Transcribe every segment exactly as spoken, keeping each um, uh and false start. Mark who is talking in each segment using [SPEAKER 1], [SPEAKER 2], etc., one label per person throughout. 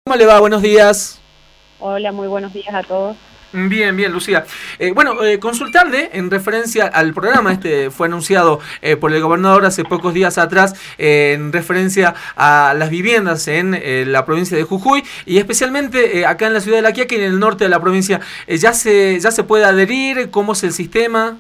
[SPEAKER 1] ¿Cómo le va? Buenos días.
[SPEAKER 2] Hola, muy buenos días a todos.
[SPEAKER 1] Bien, bien, Lucía. Eh, bueno, eh, consultarle en referencia al programa, este fue anunciado eh, por el gobernador hace pocos días atrás, eh, en referencia a las viviendas en eh, la provincia de Jujuy y especialmente eh, acá en la ciudad de La Quiaca y en el norte de la provincia. Eh, ¿ya se ya se puede adherir? ¿Cómo es el sistema?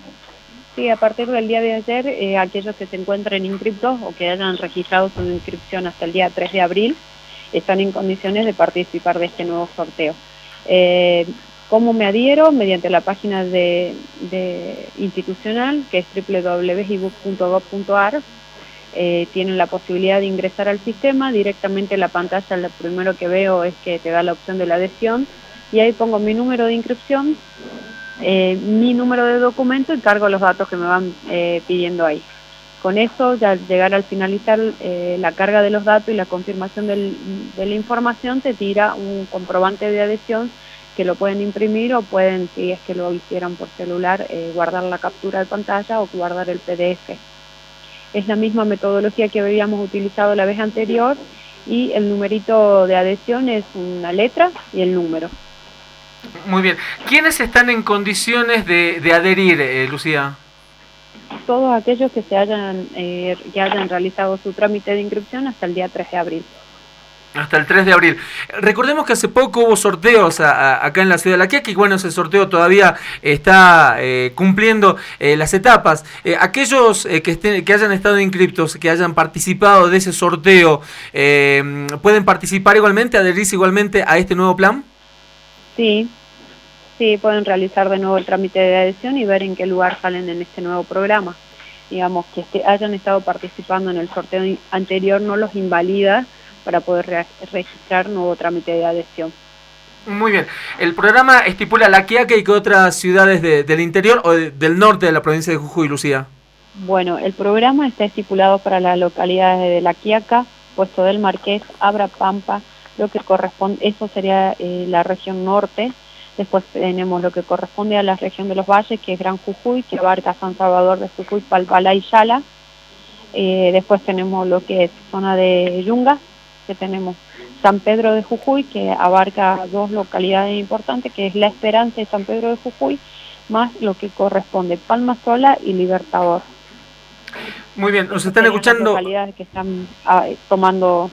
[SPEAKER 2] Sí, a partir del día de ayer, eh, aquellos que se encuentren inscriptos o que hayan registrado su inscripción hasta el día tres de abril, están en condiciones de participar de este nuevo sorteo. Eh, ¿Cómo me adhiero? Mediante la página de, de institucional, que es doble u doble u doble u punto i b u c punto gob punto a r. Eh, tienen la posibilidad de ingresar al sistema. Directamente en la pantalla lo primero que veo es que te da la opción de la adhesión, y ahí pongo mi número de inscripción, eh, mi número de documento y cargo los datos que me van eh, pidiendo ahí. Con eso, ya al llegar al finalizar eh, la carga de los datos y la confirmación del, de la información, te tira un comprobante de adhesión que lo pueden imprimir o pueden, si es que lo hicieran por celular, eh, guardar la captura de pantalla o guardar el P D F. Es la misma metodología que habíamos utilizado la vez anterior, y el numerito de adhesión es una letra y el número.
[SPEAKER 1] Muy bien. ¿Quiénes están en condiciones de, de adherir, eh, Lucía?
[SPEAKER 2] Todos aquellos que se hayan eh, que hayan realizado su trámite de inscripción hasta el día tres de abril.
[SPEAKER 1] Hasta el tres de abril. Recordemos que hace poco hubo sorteos a, a, acá en la ciudad de La Quiaca y bueno, ese sorteo todavía está eh, cumpliendo eh, las etapas. Eh, aquellos eh, que, estén, que hayan estado inscriptos, que hayan participado de ese sorteo, eh, ¿pueden participar igualmente, adherirse igualmente a este nuevo plan?
[SPEAKER 2] Sí, sí, pueden realizar de nuevo el trámite de adhesión y ver en qué lugar salen en este nuevo programa. Digamos, que este, hayan estado participando en el sorteo anterior no los invalida para poder re registrar nuevo trámite de adhesión.
[SPEAKER 1] Muy bien. ¿El programa estipula La Quiaca y qué otras ciudades de, del interior o de, del norte de la provincia de Jujuy, Lucía?
[SPEAKER 2] Bueno, el programa está estipulado para las localidades de La Quiaca, Puesto del Marqués, Abra Pampa, lo que corresponde, eso sería eh, la región norte. Después tenemos lo que corresponde a la región de los Valles, que es Gran Jujuy, que abarca San Salvador de Jujuy, Palpalá y Yala. Eh, después tenemos lo que es zona de Yunga, que tenemos San Pedro de Jujuy, que abarca dos localidades importantes, que es La Esperanza y San Pedro de Jujuy, más lo que corresponde Palma Sola y Libertador.
[SPEAKER 1] Muy bien, nos están escuchando.
[SPEAKER 2] Las localidades que están ah, tomando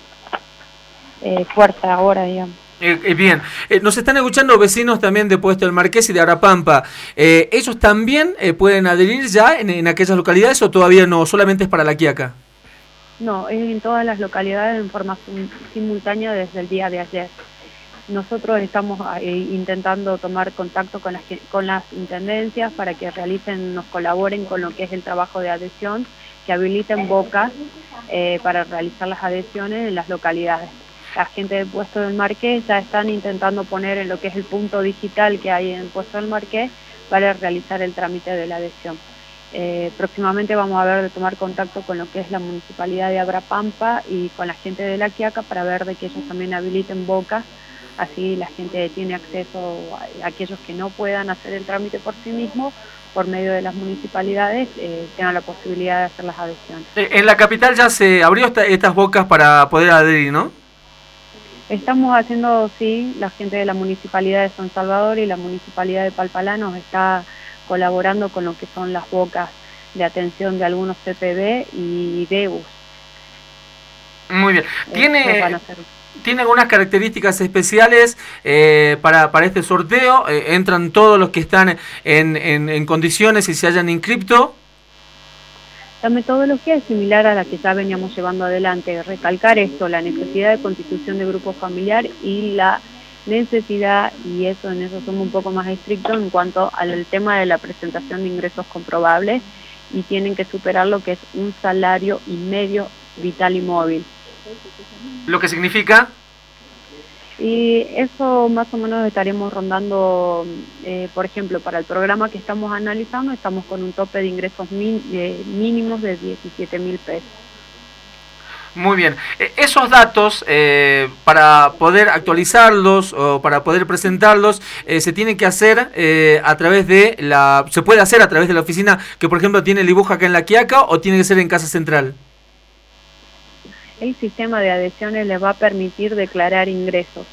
[SPEAKER 2] eh, fuerza ahora, digamos.
[SPEAKER 1] Eh, eh, bien, eh, nos están escuchando vecinos también de Puesto del Marqués y de Arapampa. Eh, ¿Ellos también eh, pueden adherir ya en, en aquellas localidades o todavía no? ¿Solamente es para La Quiaca?
[SPEAKER 2] No, es en todas las localidades en forma simultánea desde el día de ayer. Nosotros estamos eh, intentando tomar contacto con las, con las intendencias para que realicen, nos colaboren con lo que es el trabajo de adhesión, que habiliten bocas eh, para realizar las adhesiones en las localidades. La gente de Puesto del Marqués ya están intentando poner en lo que es el punto digital que hay en Puesto del Marqués para realizar el trámite de la adhesión. Eh, próximamente vamos a ver de tomar contacto con lo que es la municipalidad de Abra Pampa y con la gente de La Quiaca para ver de que ellos también habiliten bocas, así la gente tiene acceso a aquellos que no puedan hacer el trámite por sí mismos, por medio de las municipalidades, eh, tengan la posibilidad de hacer las adhesiones.
[SPEAKER 1] En la capital ya se abrió esta, estas bocas para poder adherir, ¿no?
[SPEAKER 2] Estamos haciendo, sí, la gente de la Municipalidad de San Salvador y la Municipalidad de Palpalá nos está colaborando con lo que son las bocas de atención de algunos C P B y D E U S.
[SPEAKER 1] Muy bien. ¿Tiene, ¿tiene algunas características especiales eh, para, para este sorteo? Eh, ¿Entran todos los que están en, en, en condiciones y se hayan inscrito?
[SPEAKER 2] La metodología es similar a la que ya veníamos llevando adelante. Recalcar esto, la necesidad de constitución de grupo familiar y la necesidad, y eso en eso somos un poco más estrictos en cuanto al tema de la presentación de ingresos comprobables, y tienen que superar lo que es un salario y medio vital y móvil.
[SPEAKER 1] ¿Lo que significa?
[SPEAKER 2] Y eso más o menos estaremos rondando, eh, por ejemplo, para el programa que estamos analizando, estamos con un tope de ingresos min, eh, mínimos de diecisiete mil pesos.
[SPEAKER 1] Muy bien. Esos datos, eh, para poder actualizarlos o para poder presentarlos, eh, se tiene que hacer eh, a través de la... ¿Se puede hacer a través de la oficina que, por ejemplo, tiene el dibujo acá en La Quiaca o tiene que ser en Casa Central?
[SPEAKER 2] el sistema de adhesiones les va a permitir declarar ingresos,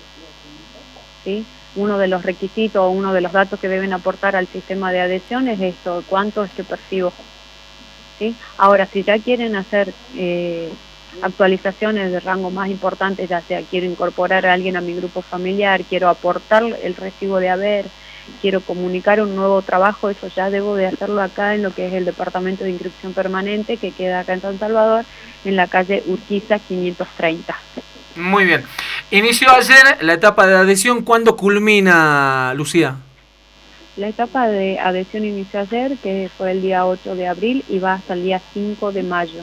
[SPEAKER 2] ¿sí? Uno de los requisitos o uno de los datos que deben aportar al sistema de adhesiones es esto, cuánto es que percibo, ¿sí? Ahora, si ya quieren hacer eh, actualizaciones de rango más importante, ya sea quiero incorporar a alguien a mi grupo familiar, quiero aportar el recibo de haber, quiero comunicar un nuevo trabajo, eso ya debo de hacerlo acá en lo que es el Departamento de Inscripción Permanente, que queda acá en San Salvador, en la calle Urquiza quinientos treinta.
[SPEAKER 1] Muy bien. Inició ayer la etapa de adhesión. ¿Cuándo culmina, Lucía?
[SPEAKER 2] La etapa de adhesión inició ayer, que fue el día ocho de abril, y va hasta el día cinco de mayo.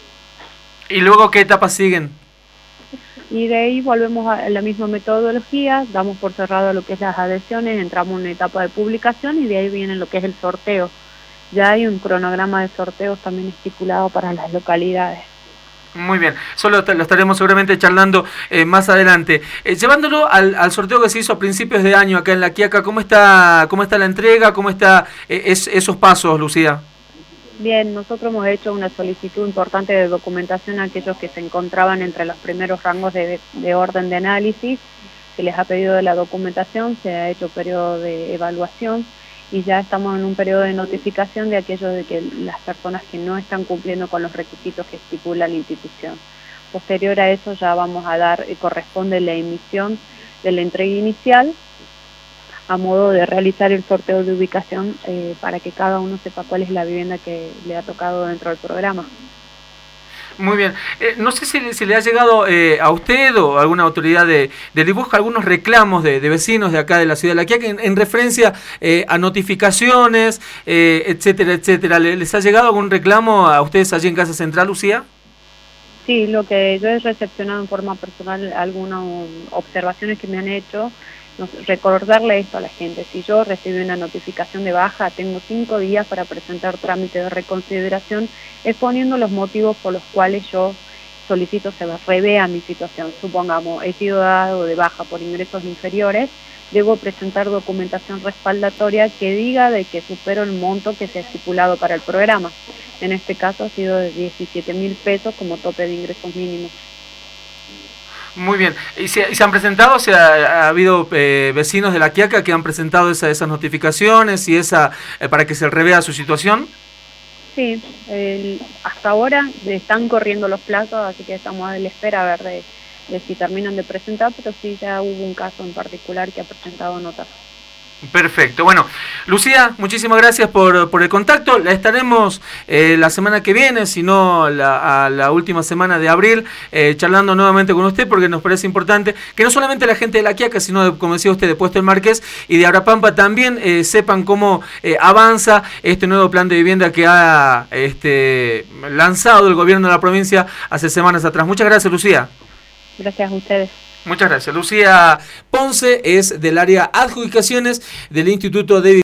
[SPEAKER 1] ¿Y luego qué etapas siguen?
[SPEAKER 2] Y de ahí volvemos a la misma metodología, damos por cerrado lo que es las adhesiones, entramos en una etapa de publicación y de ahí viene lo que es el sorteo. Ya hay un cronograma de sorteos también estipulado para las localidades.
[SPEAKER 1] Muy bien, solo lo estaremos seguramente charlando eh, más adelante. Eh, llevándolo al, al sorteo que se hizo a principios de año acá en La Quiaca, ¿cómo está, cómo está la entrega? ¿Cómo están eh, es, esos pasos, Lucía?
[SPEAKER 2] Bien, nosotros hemos hecho una solicitud importante de documentación a aquellos que se encontraban entre los primeros rangos de, de orden de análisis. Se les ha pedido de la documentación, se ha hecho periodo de evaluación y ya estamos en un periodo de notificación de aquellos de que las personas que no están cumpliendo con los requisitos que estipula la institución. Posterior a eso ya vamos a dar, eh, corresponde la emisión de la entrega inicial, a modo de realizar el sorteo de ubicación eh, para que cada uno sepa cuál es la vivienda que le ha tocado dentro del programa.
[SPEAKER 1] Muy bien. Eh, no sé si, si le ha llegado eh, a usted o a alguna autoridad de, de Dibujo algunos reclamos de, de vecinos de acá de la ciudad de La Quiaca en, en referencia eh, a notificaciones, eh, etcétera, etcétera. ¿Les ha llegado algún reclamo a ustedes allí en Casa Central, Lucía?
[SPEAKER 2] Sí, lo que yo he recepcionado en forma personal, algunas observaciones que me han hecho. Recordarle esto a la gente: si yo recibí una notificación de baja, tengo cinco días para presentar trámite de reconsideración exponiendo los motivos por los cuales yo solicito se revea mi situación. Supongamos, he sido dado de baja por ingresos inferiores, debo presentar documentación respaldatoria que diga de que supero el monto que se ha estipulado para el programa. En este caso ha sido de diecisiete mil pesos como tope de ingresos mínimos.
[SPEAKER 1] Muy bien. ¿Y se, se han presentado, o sea, ha habido eh, vecinos de La Quiaca que han presentado esa, esas notificaciones y esa eh, para que se revea su situación?
[SPEAKER 2] Sí, el, hasta ahora están corriendo los plazos, así que estamos a la espera a ver de, de si terminan de presentar, pero sí ya hubo un caso en particular que ha presentado notas.
[SPEAKER 1] Perfecto. Bueno, Lucía, muchísimas gracias por, por el contacto. La estaremos eh, la semana que viene, si no la, a la última semana de abril, eh, charlando nuevamente con usted, porque nos parece importante que no solamente la gente de La Quiaca, sino, de, como decía usted, de Puesto El Marqués y de Arapampa también eh, sepan cómo eh, avanza este nuevo plan de vivienda que ha este, lanzado el gobierno de la provincia hace semanas atrás. Muchas gracias, Lucía.
[SPEAKER 2] Gracias a ustedes.
[SPEAKER 1] Muchas gracias. Lucía Ponce es del área adjudicaciones del Instituto de